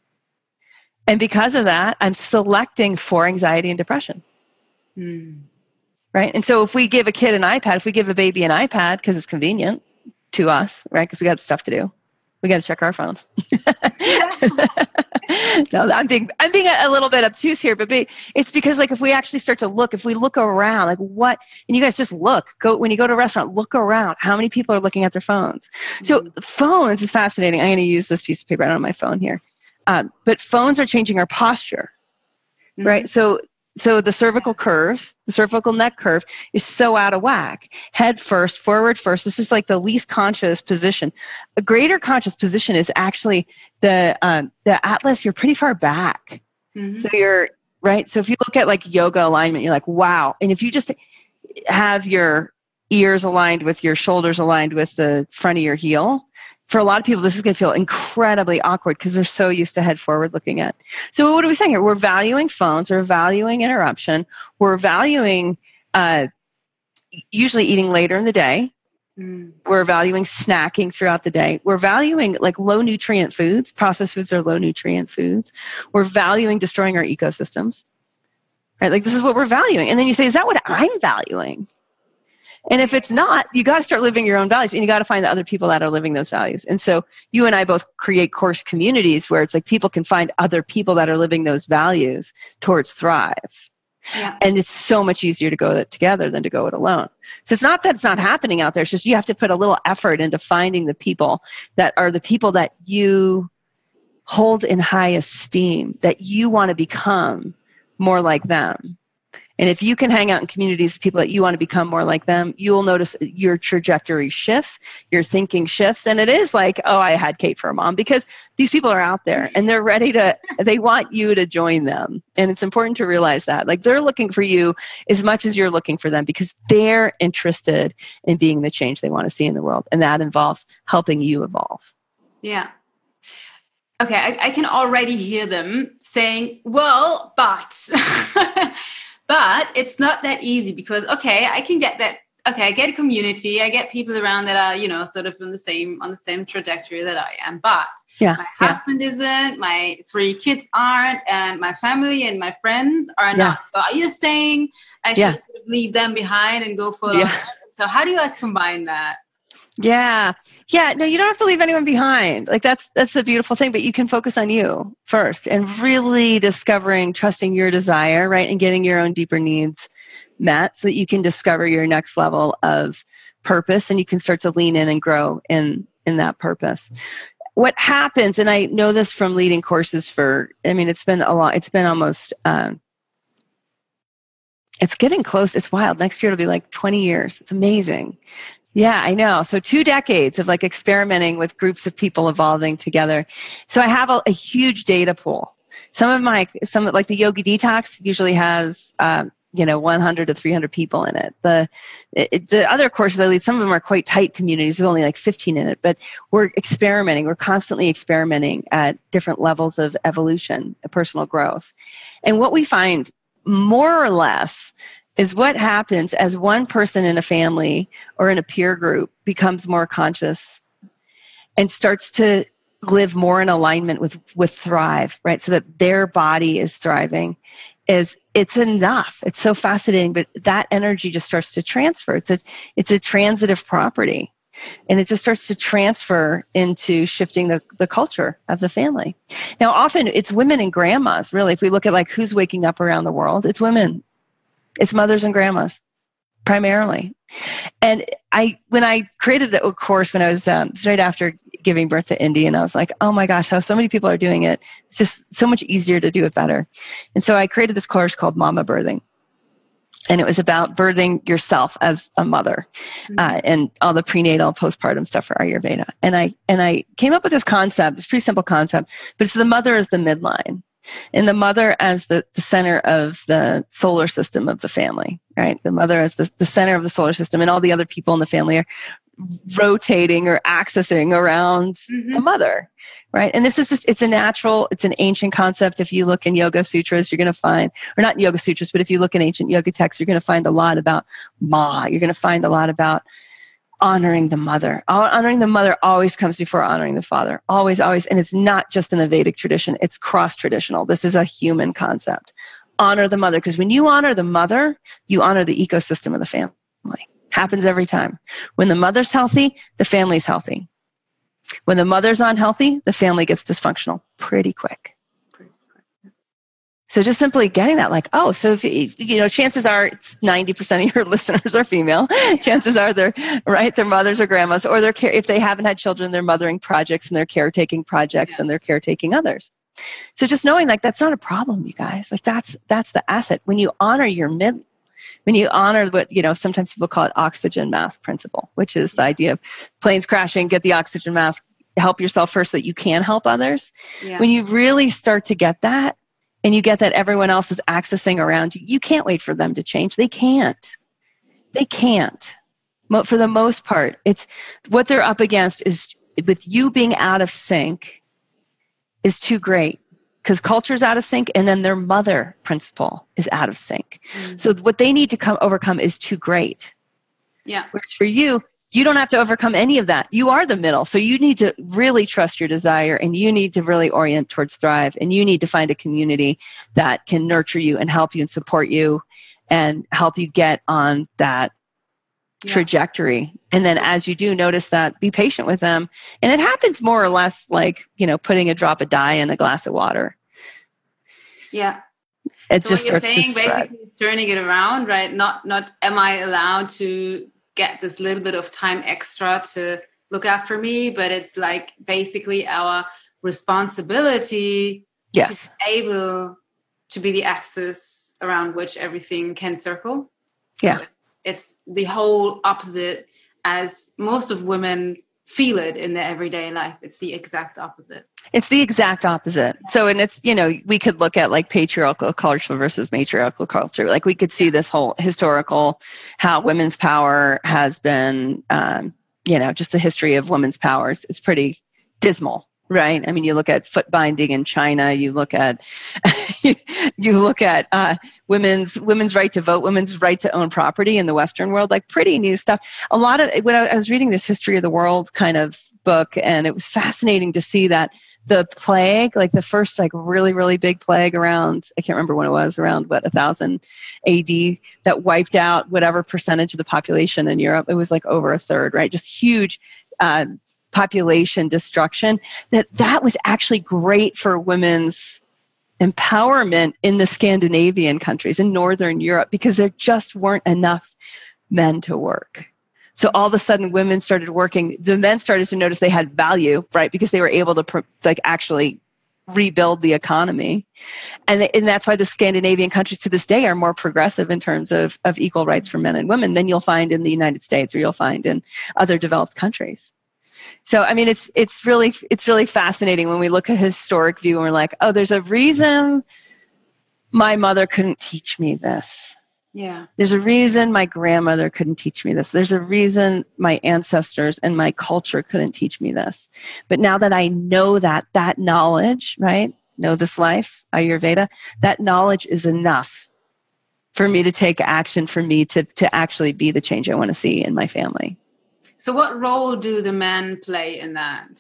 And because of that, I'm selecting for anxiety and depression. Hmm. Right. And so if we give a kid an iPad, if we give a baby an iPad, because it's convenient to us, right? Because we got stuff to do. We got to check our phones. No, I'm being, I'm being a, a little bit obtuse here, but be, it's because like if we actually start to look, if we look around, like what, and you guys just look, go when you go to a restaurant, look around, how many people are looking at their phones? Mm-hmm. So phones is fascinating. I'm going to use this piece of paper. I don't have my phone here. Um, but phones are changing our posture, mm-hmm. right? So So the cervical curve, the cervical neck curve is so out of whack. Head first, forward first. This is like the least conscious position. A greater conscious position is actually the um, the atlas. You're pretty far back. Mm-hmm. So you're, right? So if you look at like yoga alignment, you're like, wow. And if you just have your ears aligned with your shoulders aligned with the front of your heel, for a lot of people, this is going to feel incredibly awkward because they're so used to head forward looking at. So what are we saying here? We're valuing phones. We're valuing interruption. We're valuing uh, usually eating later in the day. Mm. We're valuing snacking throughout the day. We're valuing like low nutrient foods. Processed foods are low nutrient foods. We're valuing destroying our ecosystems. Right? Like this is what we're valuing. And then you say, is that what I'm valuing? And if it's not, you got to start living your own values and you got to find the other people that are living those values. And so you and I both create course communities where it's like people can find other people that are living those values towards thrive. Yeah. And it's so much easier to go together than to go it alone. So it's not that it's not happening out there. It's just you have to put a little effort into finding the people that are the people that you hold in high esteem, that you want to become more like them. And if you can hang out in communities of people that you want to become more like them, you will notice your trajectory shifts, your thinking shifts. And it is like, oh, I had Kate for a mom, because these people are out there and they're ready to, they want you to join them. And it's important to realize that. Like they're looking for you as much as you're looking for them because they're interested in being the change they want to see in the world. And that involves helping you evolve. Yeah. Okay. I, I can already hear them saying, well, but... But it's not that easy because, okay, I can get that. Okay, I get a community. I get people around that are, you know, sort of on the same on the same trajectory that I am. But yeah, my husband yeah. isn't, my three kids aren't, and my family and my friends are yeah. not. So are you saying I should yeah. sort of leave them behind and go for Yeah. So how do you like combine that? Yeah. Yeah. No, you don't have to leave anyone behind. Like that's, that's the beautiful thing, but you can focus on you first and really discovering, trusting your desire, right? And getting your own deeper needs met so that you can discover your next level of purpose and you can start to lean in and grow in, in that purpose. What happens, and I know this from leading courses for, I mean, it's been a lot, it's been almost, um, it's getting close. It's wild. Next year it'll be like twenty years. It's amazing. Yeah, I know. So two decades of like experimenting with groups of people evolving together. So I have a, a huge data pool. Some of my, some like the Yogi Detox usually has, um, you know, one hundred to three hundred people in it. The it, the other courses I lead, some of them are quite tight communities. There's only like fifteen in it, but we're experimenting. We're constantly experimenting at different levels of evolution, personal growth. And what we find more or less is what happens as one person in a family or in a peer group becomes more conscious and starts to live more in alignment with, with thrive, right? So that their body is thriving, is it's enough. It's so fascinating, but that energy just starts to transfer. It's a, it's a transitive property. And it just starts to transfer into shifting the, the culture of the family. Now, often it's women and grandmas, really. If we look at like who's waking up around the world, it's women. It's mothers and grandmas, primarily. And I, when I created the course, when I was um, straight after giving birth to Indy, and I was like, oh my gosh, how so many people are doing it. It's just so much easier to do it better. And so I created this course called Mama Birthing. And it was about birthing yourself as a mother, mm-hmm. uh, and all the prenatal, postpartum stuff for Ayurveda. And I and I came up with this concept. It's a pretty simple concept, but it's the mother as the midline, and the mother as the, the center of the solar system of the family, right? The mother as the, the center of the solar system, and all the other people in the family are rotating or accessing around mm-hmm. the mother, right? And this is just, it's a natural, it's an ancient concept. If you look in Yoga Sutras, you're going to find, or not in Yoga Sutras, but if you look in ancient yoga texts, you're going to find a lot about Ma. You're going to find a lot about honoring the mother. Honoring the mother always comes before honoring the father. Always, always. And it's not just in the Vedic tradition. It's cross-traditional. This is a human concept. Honor the mother. Because when you honor the mother, you honor the ecosystem of the family. Happens every time. When the mother's healthy, the family's healthy. When the mother's unhealthy, the family gets dysfunctional pretty quick. Pretty quick. So just simply getting that, like, oh, so if, if you know, chances are it's ninety percent of your listeners are female. Chances are they're, right, their mothers or grandmas, or they're care, if they haven't had children, they're mothering projects and they're caretaking projects yeah. and they're caretaking others. So just knowing like that's not a problem, you guys. Like that's that's the asset. When you honor your mid When you honor what, you know, sometimes people call it oxygen mask principle, which is the idea of planes crashing, get the oxygen mask, help yourself first so that you can help others. Yeah. When you really start to get that, and you get that everyone else is accessing around you, you can't wait for them to change. They can't. They can't. For the most part, it's what they're up against is with you being out of sync is too great. Because culture's out of sync, and then their mother principle is out of sync. Mm-hmm. So what they need to come overcome is too great. Yeah. Whereas for you, you don't have to overcome any of that. You are the middle. So you need to really trust your desire, and you need to really orient towards thrive, and you need to find a community that can nurture you and help you and support you and help you get on that yeah. trajectory. And then as you do, notice that, be patient with them. And it happens more or less like, you know, putting a drop of dye in a glass of water. Yeah. It so just what you're starts saying, to spread. basically turning it around, right? Not, not, am I allowed to get this little bit of time extra to look after me? But it's like basically our responsibility yes. to be able to be the axis around which everything can circle. So yeah. It's the whole opposite as most of women feel it in their everyday life. It's the exact opposite. It's the exact opposite. So, and it's, you know, we could look at like patriarchal culture versus matriarchal culture. Like we could see this whole historical, how women's power has been, um, you know, just the history of women's powers. It's pretty dismal. Right. I mean, you look at foot binding in China, you look at, you look at uh, women's, women's right to vote, women's right to own property in the Western world, like pretty new stuff. A lot of, when I, I was reading this History of the World kind of book, and it was fascinating to see that the plague, like the first like really, really big plague around, I can't remember when it was, around what, one thousand A D, that wiped out whatever percentage of the population in Europe. It was like over a third, right? Just huge uh, population destruction. That that was actually great for women's empowerment in the Scandinavian countries, in Northern Europe, because there just weren't enough men to work. So all of a sudden, women started working. The men started to notice they had value, right? Because they were able to pro- like actually rebuild the economy. And, th- and that's why the Scandinavian countries to this day are more progressive in terms of, of equal rights for men and women than you'll find in the United States or you'll find in other developed countries. So, I mean, it's it's really it's really fascinating when we look at a historic view and we're like, oh, there's a reason my mother couldn't teach me this. Yeah. There's a reason my grandmother couldn't teach me this. There's a reason my ancestors and my culture couldn't teach me this. But now that I know that, that knowledge, right? Know this life, Ayurveda, that knowledge is enough for me to take action, for me to, to actually be the change I want to see in my family. So what role do the men play in that?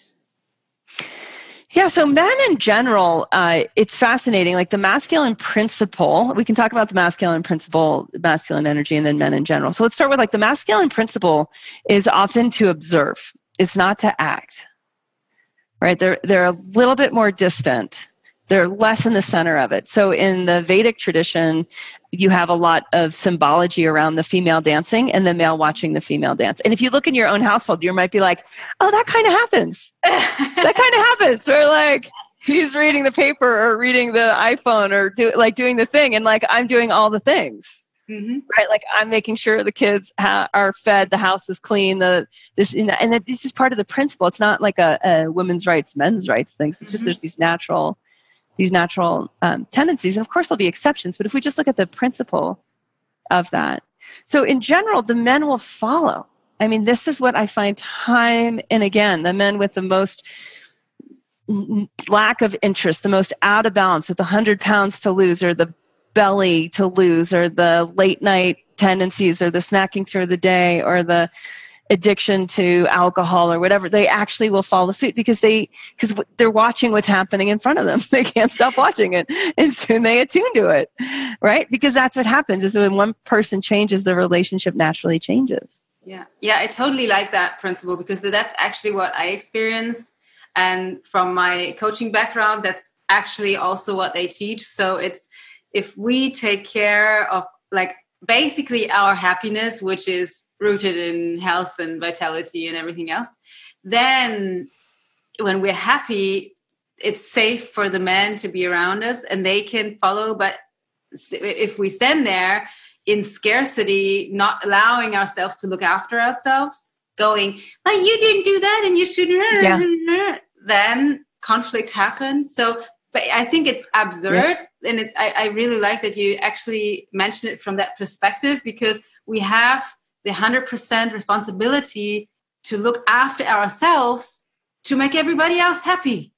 Yeah, so men in general, uh, it's fascinating. Like the masculine principle, we can talk about the masculine principle, masculine energy, and then men in general. So let's start with like the masculine principle is often to observe. It's not to act, right? They're they're a little bit more distant. They're less in the center of it. So in the Vedic tradition, you have a lot of symbology around the female dancing and the male watching the female dance. And if you look in your own household, you might be like, oh, that kind of happens. That kind of happens. Or like he's reading the paper or reading the iPhone or do, like doing the thing. And like I'm doing all the things. Mm-hmm. Right, like I'm making sure the kids ha- are fed, the house is clean, the this, and that this is part of the principle. It's not like a, a women's rights, men's rights things. It's just mm-hmm. there's these natural these natural um, tendencies. And of course, there'll be exceptions. But if we just look at the principle of that. So in general, the men will follow. I mean, this is what I find time and again, the men with the most lack of interest, the most out of balance, with one hundred pounds to lose or the belly to lose or the late night tendencies or the snacking through the day or the addiction to alcohol or whatever, they actually will follow suit because they because they're watching what's happening in front of them. They can't stop watching it, and soon they attune to it, right? Because that's what happens is when one person changes, the relationship naturally changes. Yeah, yeah, I totally like that principle because that's actually what I experienced, and from my coaching background, that's actually also what they teach. So it's if we take care of like basically our happiness, which is rooted in health and vitality and everything else, then when we're happy, it's safe for the men to be around us and they can follow. But if we stand there in scarcity, not allowing ourselves to look after ourselves, going, well, you didn't do that and you shouldn't, yeah. then conflict happens. So, but I think it's absurd. Yeah. And it, I, I really like that you actually mentioned it from that perspective, because we have the one hundred percent responsibility to look after ourselves to make everybody else happy.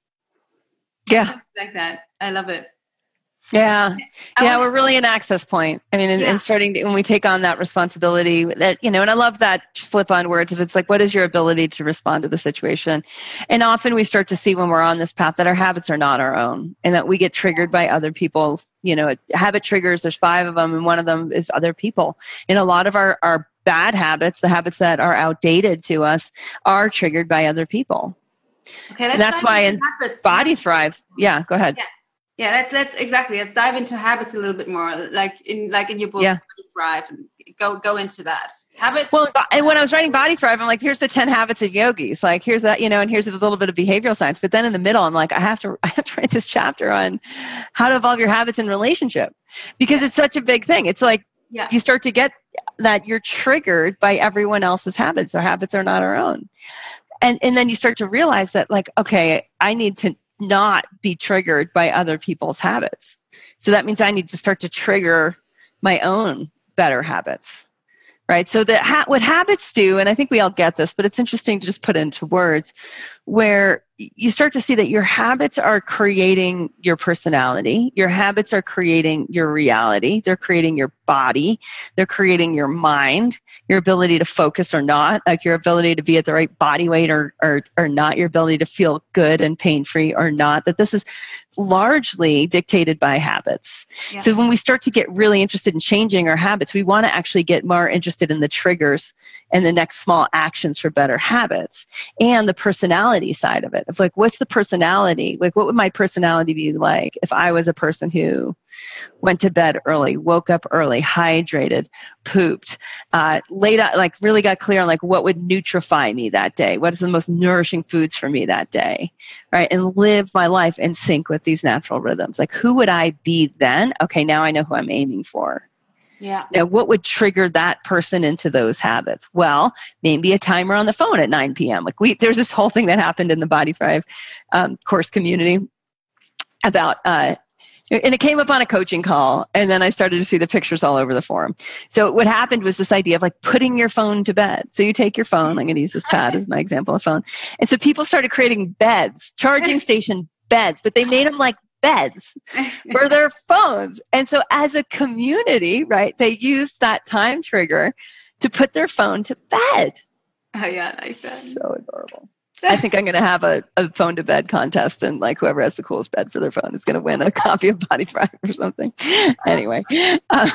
Yeah. Like that. I love it. Yeah. I yeah. We're really an access point. I mean, and, yeah. and starting to, when we take on that responsibility that, you know, and I love that flip on words. If it's like, what is your ability to respond to the situation? And often we start to see when we're on this path that our habits are not our own and that we get triggered by other people's, you know, habit triggers. There's five of them. And one of them is other people. And a lot of our, our bad habits, the habits that are outdated to us, are triggered by other people. Okay. And that's why in habits. Body Thrive. Yeah. Go ahead. Yeah. Yeah, let's let's exactly. Let's dive into habits a little bit more, like in like in your book, yeah. Body Thrive, and go go into that. Habits. Well, and when I was writing Body Thrive, I'm like, here's the ten habits of yogis. Like, here's that, you know, and here's a little bit of behavioral science. But then in the middle, I'm like, I have to I have to write this chapter on how to evolve your habits in relationship, because it's such a big thing. It's like yeah. you start to get that you're triggered by everyone else's habits. Our habits are not our own, and and then you start to realize that, like, okay, I need to not be triggered by other people's habits. So that means I need to start to trigger my own better habits, right? So that ha- what habits do, and I think we all get this, but it's interesting to just put it into words, where you start to see that your habits are creating your personality. Your habits are creating your reality. They're creating your body. They're creating your mind, your ability to focus or not, like your ability to be at the right body weight or, or, or not, your ability to feel good and pain-free or not, that this is largely dictated by habits. Yeah. So when we start to get really interested in changing our habits, we want to actually get more interested in the triggers and the next small actions for better habits and the personality side of it. Of like, what's the personality? Like, what would my personality be like if I was a person who went to bed early, woke up early, hydrated, pooped, uh, laid out, like really got clear on like what would nutrify me that day? What is the most nourishing foods for me that day, right? And live my life in sync with these natural rhythms. Like, who would I be then? Okay, now I know who I'm aiming for. Yeah. Now, what would trigger that person into those habits? Well, maybe a timer on the phone at nine p.m. Like we, there's this whole thing that happened in the Body Thrive um, course community about, uh, and it came up on a coaching call, and then I started to see the pictures all over the forum. So what happened was this idea of like putting your phone to bed. So you take your phone, I'm going to use this pad as my example of phone. And so people started creating beds, charging station beds, but they made them like beds for their phones. And so as a community, right, they used that time trigger to put their phone to bed. Oh yeah, I like that. So adorable. I think I'm going to have a, a phone to bed contest, and like whoever has the coolest bed for their phone is going to win a copy of Body Thrive or something. Anyway. Um,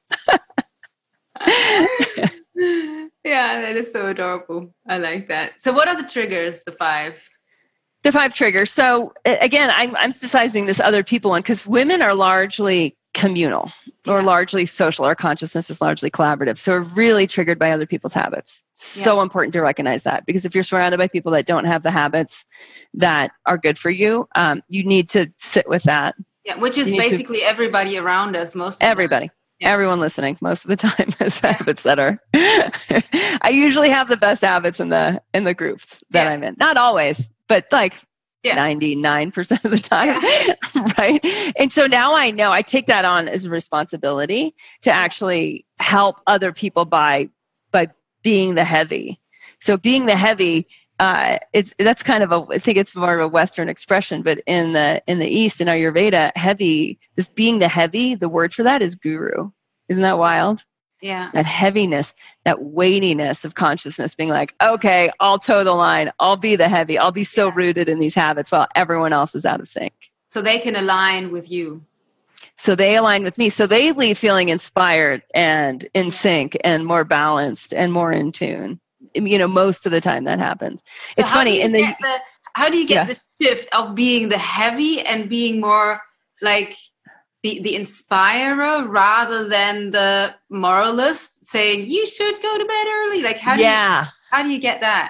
yeah, that is so adorable. I like that. So what are the triggers, the five? The five triggers. So again, I'm emphasizing this other people one because women are largely communal or yeah. largely social. Our consciousness is largely collaborative. So we're really triggered by other people's habits. So yeah. important to recognize that, because if you're surrounded by people that don't have the habits that are good for you, um, you need to sit with that. Yeah, which is basically to, everybody around us, most of everybody. Yeah. Everyone listening most of the time has yeah. habits that are I usually have the best habits in the in the groups that yeah. I'm in. Not always, but like yeah. ninety-nine percent of the time, yeah. right? And so now I know I take that on as a responsibility to actually help other people by by being the heavy. So being the heavy, uh, it's that's kind of a I think it's more of a Western expression, but in the in the East, in Ayurveda, heavy, this being the heavy, the word for that is guru. Isn't that wild? Yeah. That heaviness, that weightiness of consciousness being like, okay, I'll toe the line. I'll be the heavy. I'll be so yeah. rooted in these habits while everyone else is out of sync. So they can align with you. So they align with me. So they leave feeling inspired and in yeah. sync and more balanced and more in tune. You know, most of the time that happens. So it's funny. In the, the how do you get yeah. the shift of being the heavy and being more like the the inspirer rather than the moralist saying you should go to bed early? Like how do yeah. you how do you get that?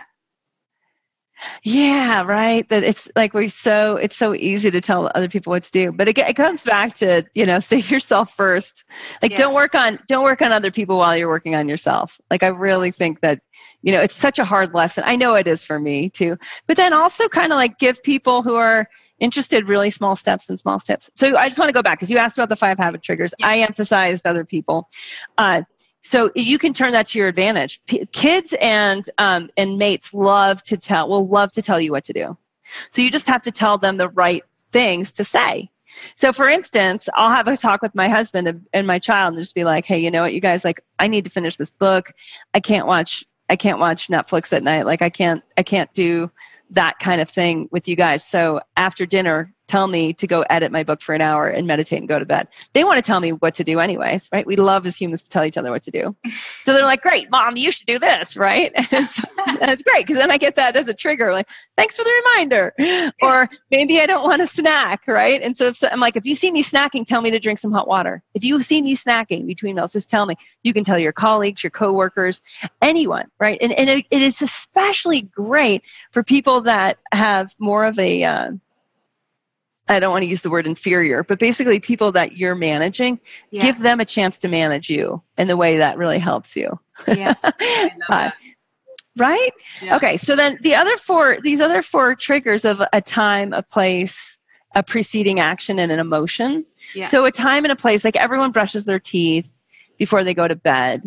Yeah, right. That it's like we're so it's so easy to tell other people what to do, but it, it comes back to, you know, save yourself first. Like yeah. don't work on don't work on other people while you're working on yourself. Like I really think that, you know, it's such a hard lesson. I know it is for me too. But then also kind of like give people who are interested really small steps and small steps. So I just want to go back because you asked about the five habit triggers. Yeah. I emphasized other people. Uh, So you can turn that to your advantage. P- kids and um, and mates love to tell, will love to tell you what to do. So you just have to tell them the right things to say. So for instance, I'll have a talk with my husband and, and my child and just be like, hey, you know what, you guys, like, I need to finish this book. I can't watch, I can't watch Netflix at night. Like I can't, I can't do that kind of thing with you guys. So after dinner, tell me to go edit my book for an hour and meditate and go to bed. They want to tell me what to do anyways, right? We love as humans to tell each other what to do. So they're like, great, Mom, you should do this, right? And so that's great because then I get that as a trigger, like, thanks for the reminder. Or maybe I don't want a snack, right? And so, if so I'm like, if you see me snacking, tell me to drink some hot water. If you see me snacking between meals, just tell me. You can tell your colleagues, your coworkers, anyone, right? And, and it, it is especially great for people that have more of a... Uh, I don't want to use the word inferior, but basically people that you're managing, yeah. give them a chance to manage you in the way that really helps you. Yeah, I love that. uh, right? Yeah. Okay, so then the other four, these other four triggers of a time, a place, a preceding action, and an emotion. Yeah. So a time and a place, like everyone brushes their teeth before they go to bed.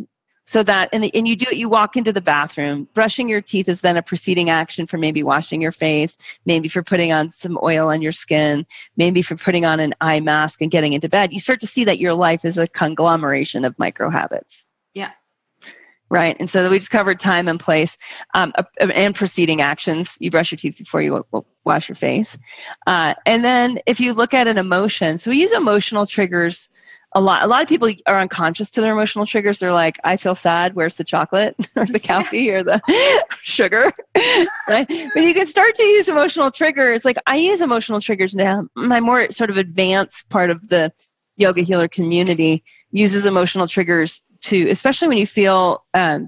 So that, and, the, and you do it, you walk into the bathroom. Brushing your teeth is then a preceding action for maybe washing your face, maybe for putting on some oil on your skin, maybe for putting on an eye mask and getting into bed. You start to see that your life is a conglomeration of micro habits. Yeah. Right. And so we just covered time and place um, and preceding actions. You brush your teeth before you wash your face. Uh, and then if you look at an emotion, so we use emotional triggers a lot. A lot of people are unconscious to their emotional triggers. They're like, I feel sad. Where's the chocolate or the coffee or the sugar? Right. But you can start to use emotional triggers. Like I use emotional triggers now. My more sort of advanced part of the yoga healer community uses emotional triggers to, especially when you feel um,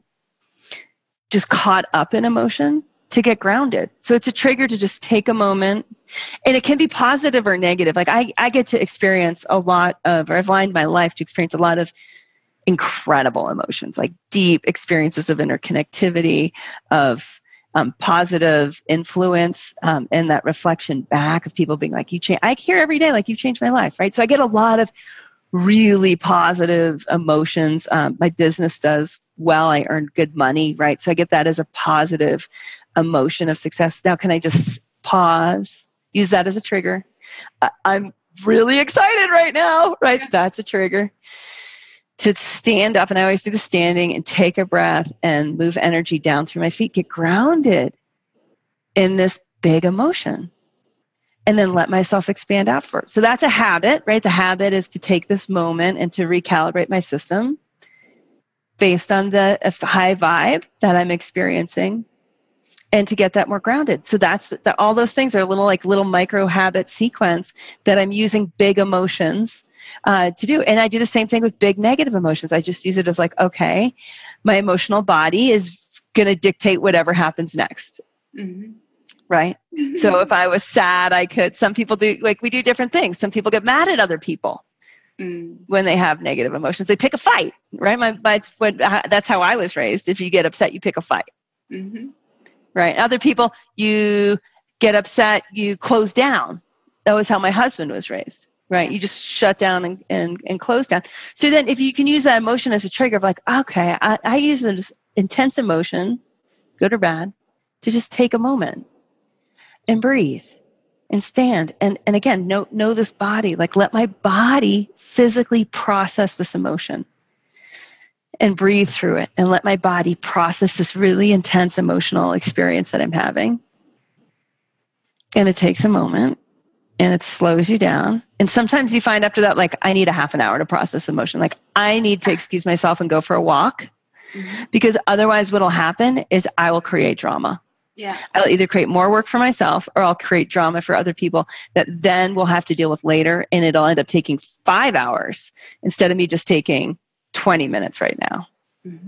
just caught up in emotion, to get grounded. So it's a trigger to just take a moment, and it can be positive or negative. Like I, I get to experience a lot of, or I've lined my life to experience a lot of incredible emotions, like deep experiences of interconnectivity, of um, positive influence, um, and that reflection back of people being like, you change, I hear every day, like you've changed my life, right? So I get a lot of really positive emotions. Um, my business does well. I earn good money, right? So I get that as a positive emotion of success. Now, can I just pause, use that as a trigger? I- I'm really excited right now, right? That's a trigger. To stand up, and I always do the standing, and take a breath and move energy down through my feet, get grounded in this big emotion. And then let myself expand out for it. So that's a habit, right? The habit is to take this moment and to recalibrate my system based on the high vibe that I'm experiencing, and to get that more grounded. So that's that. All those things are a little like little micro habit sequence that I'm using big emotions uh, to do. And I do the same thing with big negative emotions. I just use it as like, okay, my emotional body is going to dictate whatever happens next. Mm-hmm. Right? Mm-hmm. So if I was sad, I could, some people do, like we do different things. Some people get mad at other people mm. when they have negative emotions. They pick a fight, right? My, my, that's how I was raised. If you get upset, you pick a fight. Mm-hmm. Right? Other people, you get upset, you close down. That was how my husband was raised, right? You just shut down and, and, and close down. So then if you can use that emotion as a trigger of like, okay, I, I use this intense emotion, good or bad, to just take a moment and breathe and stand. And, and again, know, know this body, like let my body physically process this emotion and breathe through it, and let my body process this really intense emotional experience that I'm having. And it takes a moment, and it slows you down. And sometimes you find after that, like, I need a half an hour to process emotion. Like, I need to excuse myself and go for a walk, mm-hmm. because otherwise what'll happen is I will create drama. Yeah. I'll either create more work for myself, or I'll create drama for other people that then we'll have to deal with later. And it'll end up taking five hours instead of me just taking twenty minutes right now. Mm-hmm.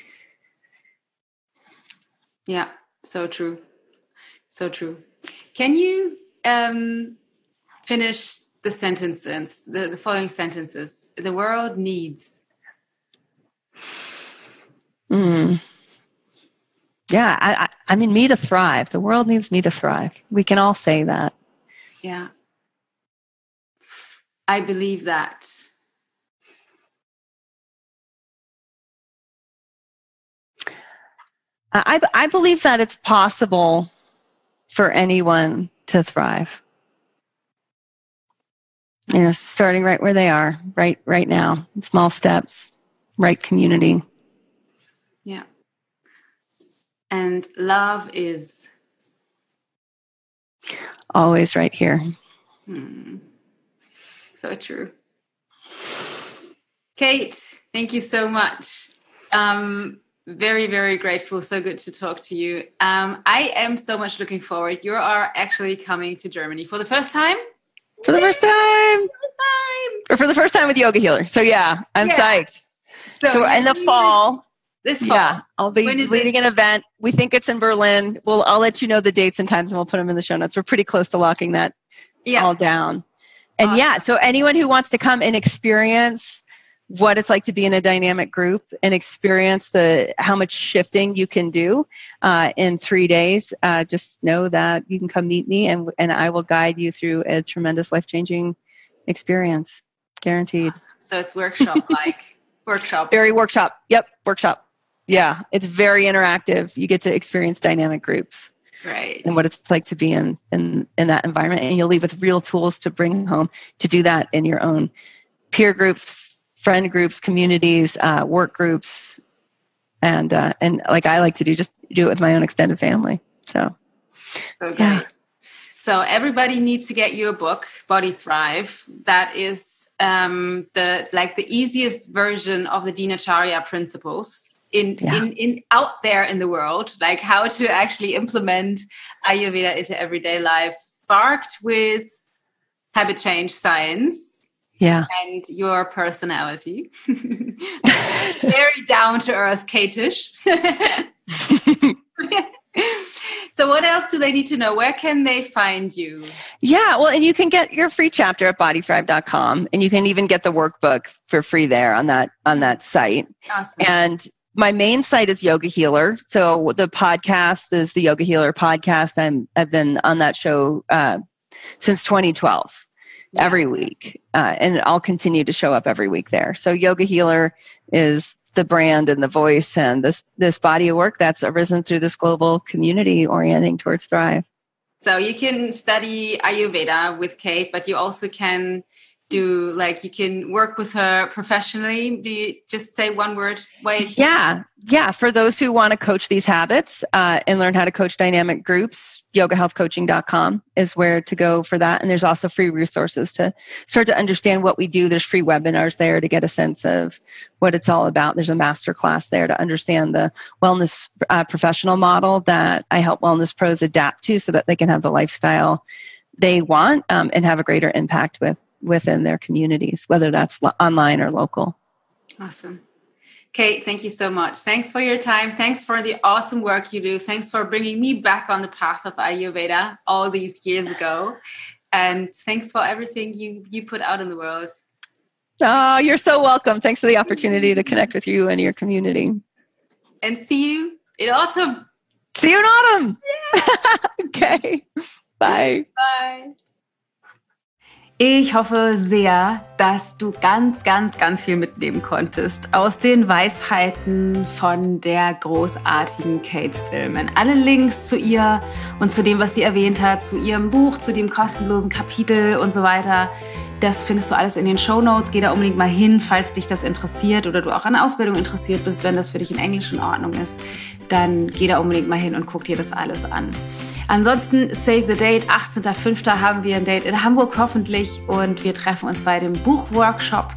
Yeah, so true. So true. Can you um, finish the sentences, the, the following sentences? The world needs. Mm. Yeah, I, I, I mean, me to thrive. The world needs me to thrive. We can all say that. Yeah. I believe that. I, I believe that it's possible for anyone to thrive. You know, starting right where they are, right, right now, small steps, right community. Yeah. And love is always right here. Hmm. So true. Kate, thank you so much. Um, very, very grateful. So good to talk to you. Um, I am so much looking forward. You are actually coming to Germany for the first time? For the first time. For the first time. Or for the first time with Yoga Healer. So yeah, I'm yeah. psyched. So, so in the fall. This fall. Yeah, I'll be leading an event. We think it's in Berlin. We'll, I'll let you know the dates and times, and we'll put them in the show notes. We're pretty close to locking that yeah. all down. And awesome. yeah, so anyone who wants to come and experience what it's like to be in a dynamic group and experience the how much shifting you can do uh, in three days, uh, just know that you can come meet me, and and I will guide you through a tremendous life-changing experience, guaranteed. Awesome. So it's workshop like workshop. Very workshop. Yep, workshop. Yeah, it's very interactive. You get to experience dynamic groups. Right. And what it's like to be in, in, in that environment. And you'll leave with real tools to bring home to do that in your own peer groups, friend groups, communities, uh, work groups. And, uh, and like I like to do, just do it with my own extended family. So, okay. Yeah. So everybody needs to get you a book, Body Thrive. That is um, the, like the easiest version of the Dinacharya principles. In, yeah. in in out there in the world, like how to actually implement Ayurveda into everyday life, sparked with habit change science, yeah, and your personality. Very down to earth, Kate-ish. So what else do they need to know? Where can they find you? Yeah, well, and you can get your free chapter at body thrive dot com, and you can even get the workbook for free there on that on that site. Awesome. And my main site is Yoga Healer. So the podcast is the Yoga Healer podcast. I'm, I've been on that show uh, since twenty twelve, yeah. every week. Uh, and I'll continue to show up every week there. So Yoga Healer is the brand and the voice and this, this body of work that's arisen through this global community orienting towards Thrive. So you can study Ayurveda with Kate, but you also can do, like, you can work with her professionally. Do you just say one word? Wait. Yeah. Yeah. For those who want to coach these habits uh, and learn how to coach dynamic groups, yoga health coaching dot com is where to go for that. And there's also free resources to start to understand what we do. There's free webinars there to get a sense of what it's all about. There's a master class there to understand the wellness uh, professional model that I help wellness pros adapt to so that they can have the lifestyle they want um, and have a greater impact with within their communities, whether that's lo- online or local. Awesome. Kate, thank you so much. Thanks for your time. Thanks for the awesome work you do. Thanks for bringing me back on the path of Ayurveda all these years ago. And thanks for everything you, you put out in the world. Oh, you're so welcome. Thanks for the opportunity to connect with you and your community. And see you in autumn. See you in autumn. Yeah. Okay. Bye. Bye. Ich hoffe sehr, dass du ganz, ganz, ganz viel mitnehmen konntest aus den Weisheiten von der großartigen Kate Stillman. Alle Links zu ihr und zu dem, was sie erwähnt hat, zu ihrem Buch, zu dem kostenlosen Kapitel und so weiter, das findest du alles in den Shownotes. Geh da unbedingt mal hin, falls dich das interessiert oder du auch an Ausbildung interessiert bist, wenn das für dich in Englisch in Ordnung ist. Dann geh da unbedingt mal hin und guck dir das alles an. Ansonsten, save the date, achtzehnter fünfter haben wir ein Date in Hamburg hoffentlich und wir treffen uns bei dem Buchworkshop.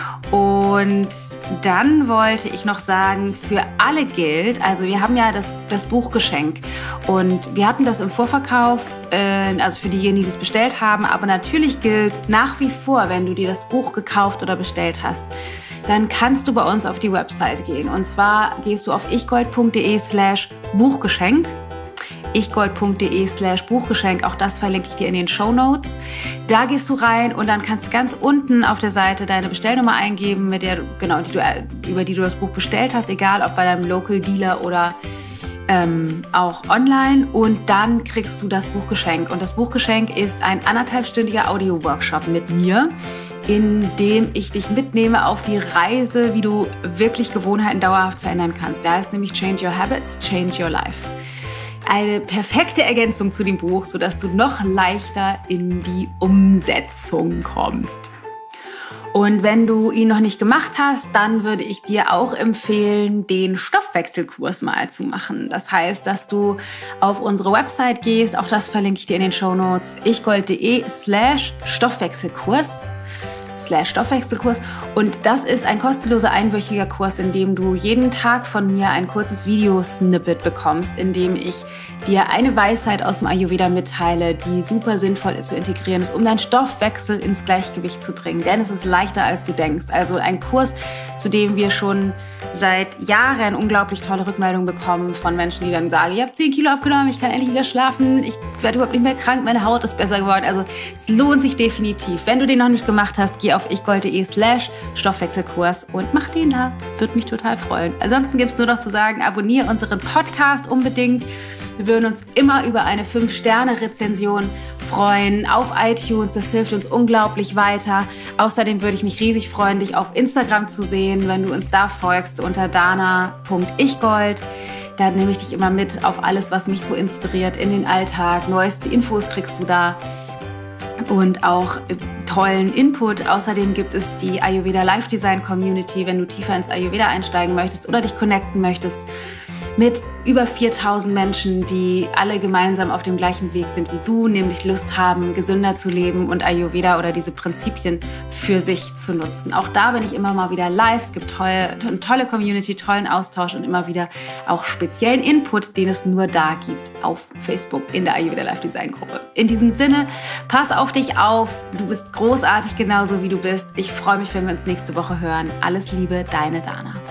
Und dann wollte ich noch sagen, für alle gilt, also wir haben ja das, das Buchgeschenk und wir hatten das im Vorverkauf, äh, also für diejenigen, die das bestellt haben, aber natürlich gilt nach wie vor, wenn du dir das Buch gekauft oder bestellt hast, dann kannst du bei uns auf die Website gehen. Und zwar gehst du auf ichgold.de slash Buchgeschenk. ichgold.de slash Buchgeschenk. Auch das verlinke ich dir in den Shownotes. Da gehst du rein und dann kannst du ganz unten auf der Seite deine Bestellnummer eingeben, mit der, genau, die du, über die du das Buch bestellt hast, egal ob bei deinem Local Dealer oder ähm, auch online. Und dann kriegst du das Buchgeschenk. Und das Buchgeschenk ist ein anderthalbstündiger Audio-Workshop mit mir, in dem ich dich mitnehme auf die Reise, wie du wirklich Gewohnheiten dauerhaft verändern kannst. Der heißt nämlich Change Your Habits, Change Your Life. Eine perfekte Ergänzung zu dem Buch, sodass du noch leichter in die Umsetzung kommst. Und wenn du ihn noch nicht gemacht hast, dann würde ich dir auch empfehlen, den Stoffwechselkurs mal zu machen. Das heißt, dass du auf unsere Website gehst, auch das verlinke ich dir in den Shownotes, ichgold.de slash Stoffwechselkurs. slash Stoffwechselkurs. Und das ist ein kostenloser einwöchiger Kurs, in dem du jeden Tag von mir ein kurzes Video-Snippet bekommst, in dem ich dir eine Weisheit aus dem Ayurveda mitteile, die super sinnvoll zu integrieren ist, um deinen Stoffwechsel ins Gleichgewicht zu bringen. Denn es ist leichter, als du denkst. Also ein Kurs, zu dem wir schon seit Jahren unglaublich tolle Rückmeldungen bekommen von Menschen, die dann sagen, ich habe zehn Kilo abgenommen, ich kann endlich wieder schlafen, ich werde überhaupt nicht mehr krank, meine Haut ist besser geworden. Also es lohnt sich definitiv. Wenn du den noch nicht gemacht hast, geh auf ichgold.de slash Stoffwechselkurs und mach den da. Würde mich total freuen. Ansonsten gibt es nur noch zu sagen, abonniere unseren Podcast unbedingt. Wir würden uns immer über eine fünf Sterne Rezension freuen auf iTunes. Das hilft uns unglaublich weiter. Außerdem würde ich mich riesig freuen, dich auf Instagram zu sehen, wenn du uns da folgst unter dana punkt ichgold. Da nehme ich dich immer mit auf alles, was mich so inspiriert in den Alltag. Neueste Infos kriegst du da und auch tollen Input. Außerdem gibt es die Ayurveda Life Design Community, wenn du tiefer ins Ayurveda einsteigen möchtest oder dich connecten möchtest mit über viertausend Menschen, die alle gemeinsam auf dem gleichen Weg sind wie du, nämlich Lust haben, gesünder zu leben und Ayurveda oder diese Prinzipien für sich zu nutzen. Auch da bin ich immer mal wieder live. Es gibt tolle, eine tolle Community, tollen Austausch und immer wieder auch speziellen Input, den es nur da gibt auf Facebook in der Ayurveda Life Design Gruppe. In diesem Sinne, pass auf dich auf. Du bist großartig genauso wie du bist. Ich freue mich, wenn wir uns nächste Woche hören. Alles Liebe, deine Dana.